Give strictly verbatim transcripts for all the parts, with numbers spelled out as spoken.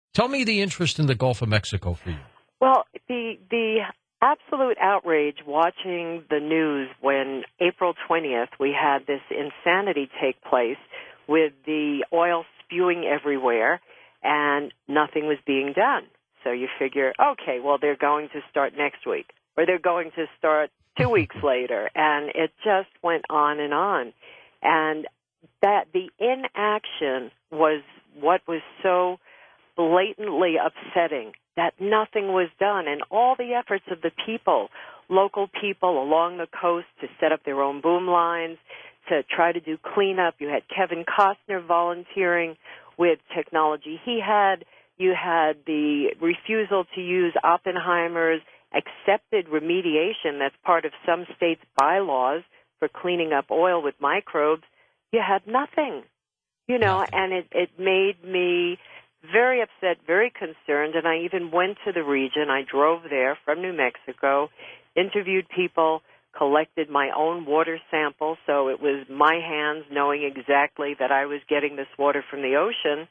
Tell me the interest in the Gulf of Mexico for you. Well, the the absolute outrage watching the news when April twentieth we had this insanity take place with the oil spewing everywhere and nothing was being done. So you figure, okay, well, they're going to start next week or they're going to start two weeks later. And it just went on and on. And that the inaction was what was so blatantly upsetting, that nothing was done, and all the efforts of the people, local people along the coast to set up their own boom lines, to try to do cleanup. You had Kevin Costner volunteering with technology he had. You had the refusal to use Oppenheimer's accepted remediation that's part of some states' bylaws for cleaning up oil with microbes. You had nothing, you know, nothing. and it, it made me very upset, very concerned, and I even went to the region. I drove there from New Mexico, interviewed people, collected my own water sample, so it was my hands knowing exactly that I was getting this water from the ocean.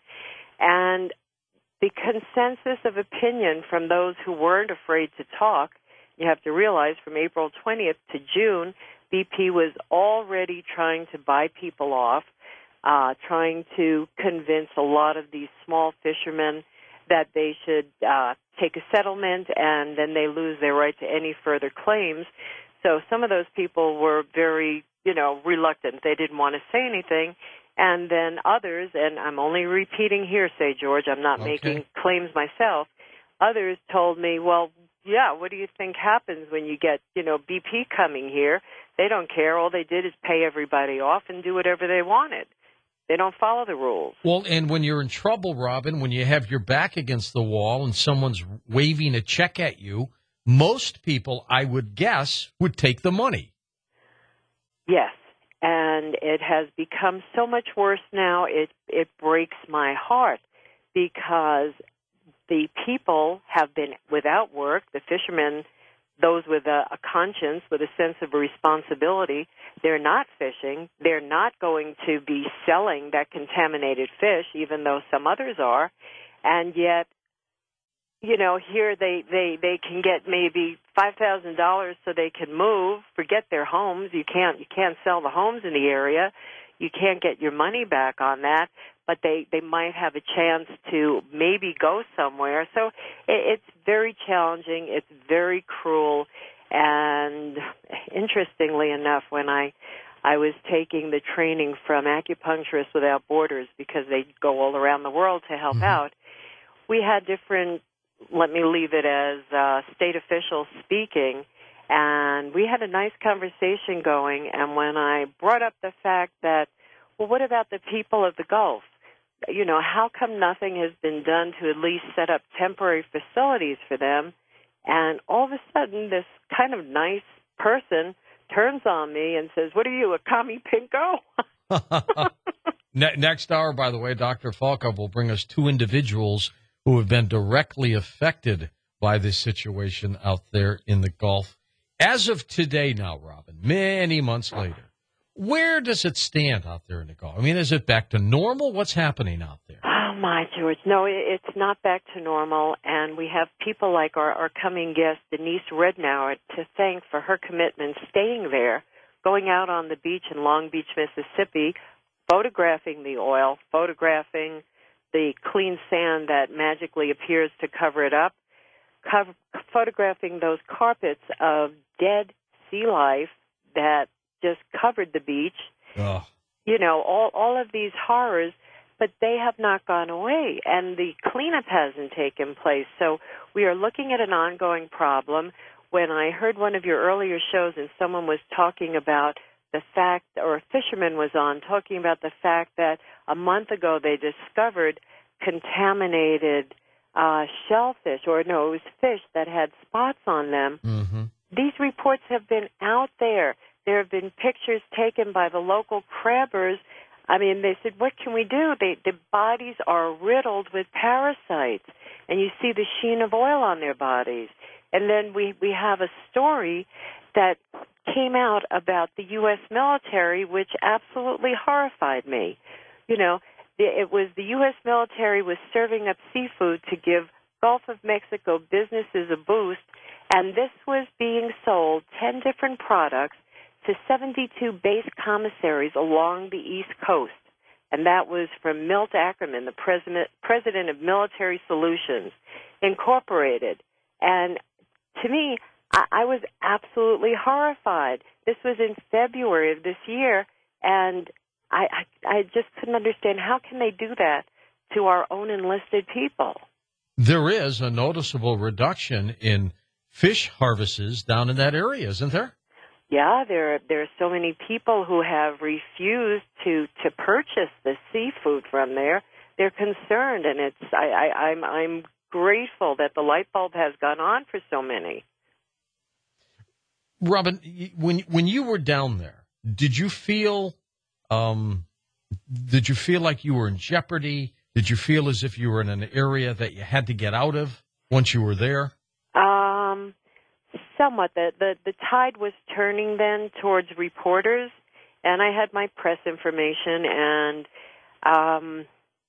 And the consensus of opinion from those who weren't afraid to talk, you have to realize from April twentieth to June, B P was already trying to buy people off, uh, trying to convince a lot of these small fishermen that they should uh, take a settlement and then they lose their right to any further claims. So some of those people were very, you know, reluctant. They didn't want to say anything. And then others, and I'm only repeating hearsay, George, I'm not Okay. making claims myself, others told me, well, yeah, what do you think happens when you get, you know, B P coming here? They don't care. All they did is pay everybody off and do whatever they wanted. They don't follow the rules. Well, and when you're in trouble, Robin, when you have your back against the wall and someone's waving a check at you, most people, I would guess, would take the money. Yes, and it has become so much worse now, it, it breaks my heart because the people have been without work, the fishermen, those with a, a conscience, with a sense of responsibility, they're not fishing. They're not going to be selling that contaminated fish, even though some others are. And yet, you know, here they, they, they can get maybe five thousand dollars so they can move, forget their homes. You can't, you can't sell the homes in the area. You can't get your money back on that, but they, they might have a chance to maybe go somewhere. So it, it's very challenging. It's very cruel. And interestingly enough, when I, I was taking the training from Acupuncturists Without Borders, because they go all around the world to help Mm-hmm. out, we had different, let me leave it as uh, state officials speaking, and we had a nice conversation going. And when I brought up the fact that, well, what about the people of the Gulf? You know, how come nothing has been done to at least set up temporary facilities for them? And all of a sudden, this kind of nice person turns on me and says, what are you, a commie pinko? Ne- Next hour, by the way, Doctor Falco will bring us two individuals who have been directly affected by this situation out there in the Gulf. As of today now, Robin, many months later, where does it stand out there in the Gulf? I mean, is it back to normal? What's happening out there? Oh, my, George. No, it- it's not back to normal, and we have people like our, our coming guest, Denise Rednauer, to thank for her commitment staying there, going out on the beach in Long Beach, Mississippi, photographing the oil, photographing the clean sand that magically appears to cover it up, cover, photographing those carpets of dead sea life that just covered the beach. Ugh. You know, all, all of these horrors, but they have not gone away, and the cleanup hasn't taken place. So we are looking at an ongoing problem. When I heard one of your earlier shows and someone was talking about the fact, or a fisherman was on, talking about the fact that a month ago they discovered contaminated uh, shellfish, or no, it was fish that had spots on them. Mm-hmm. These reports have been out there. There have been pictures taken by the local crabbers. I mean, they said, what can we do? They, the bodies are riddled with parasites, and you see the sheen of oil on their bodies. And then we, we have a story that came out about the U S military, which absolutely horrified me. You know, it was the U S military was serving up seafood to give Gulf of Mexico businesses a boost, and this was being sold, ten different products, to seventy-two base commissaries along the East Coast. And that was from Milt Ackerman, the president, president of Military Solutions, Incorporated. And to me, I, I was absolutely horrified. This was in February of this year, and I, I, I just couldn't understand how can they do that to our own enlisted people. There is a noticeable reduction in fish harvests down in that area, isn't there? Yeah, there there are so many people who have refused to, to purchase the seafood from there. They're concerned, and it's I, I, I'm I'm grateful that the light bulb has gone on for so many. Robin, when when you were down there, did you feel um, did you feel like you were in jeopardy? Did you feel as if you were in an area that you had to get out of once you were there? Um. Somewhat. The, the the tide was turning then towards reporters, and I had my press information, and um,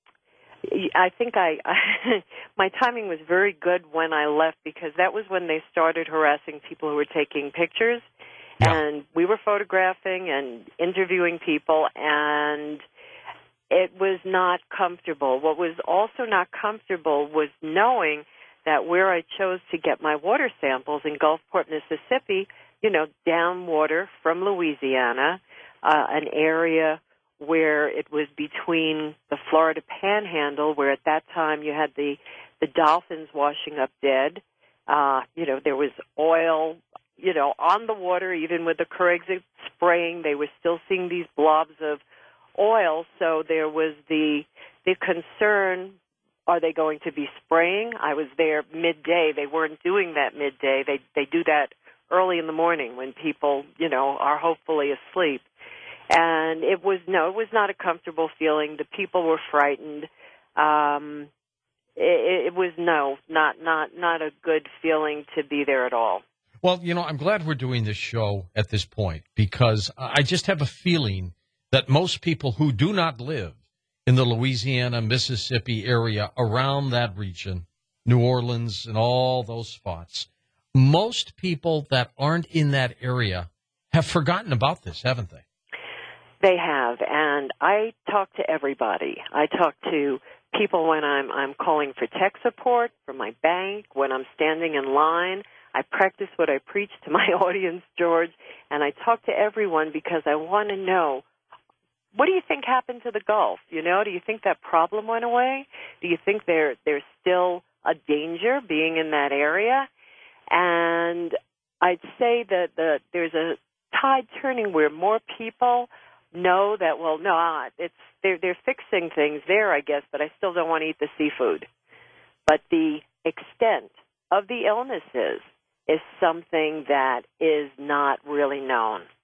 I think I, I my timing was very good when I left, because that was when they started harassing people who were taking pictures, yeah. and we were photographing and interviewing people, and it was not comfortable. What was also not comfortable was knowing that where I chose to get my water samples in Gulfport, Mississippi, you know, downwater from Louisiana, uh, an area where it was between the Florida Panhandle, where at that time you had the, the dolphins washing up dead. Uh, you know, there was oil, you know, on the water, even with the Corexit spraying, they were still seeing these blobs of oil. So there was the the concern, are they going to be spraying? I was there midday. They weren't doing that midday. They they do that early in the morning when people, you know, are hopefully asleep. And it was, no, it was not a comfortable feeling. The people were frightened. Um, it, it was, no, not, not, not a good feeling to be there at all. Well, you know, I'm glad we're doing this show at this point, because I just have a feeling that most people who do not live in the Louisiana, Mississippi area around that region, New Orleans and all those spots, most people that aren't in that area have forgotten about this, haven't they? They have, and I talk to everybody. I talk to people when I'm I'm calling for tech support for my bank, when I'm standing in line. I practice what I preach to my audience, George, and I talk to everyone because I want to know, what do you think happened to the Gulf? You know, do you think that problem went away? Do you think there there's still a danger being in that area? And I'd say that the, there's a tide turning where more people know that, well, no, it's they're they're fixing things there, I guess, but I still don't want to eat the seafood. But the extent of the illnesses is something that is not really known.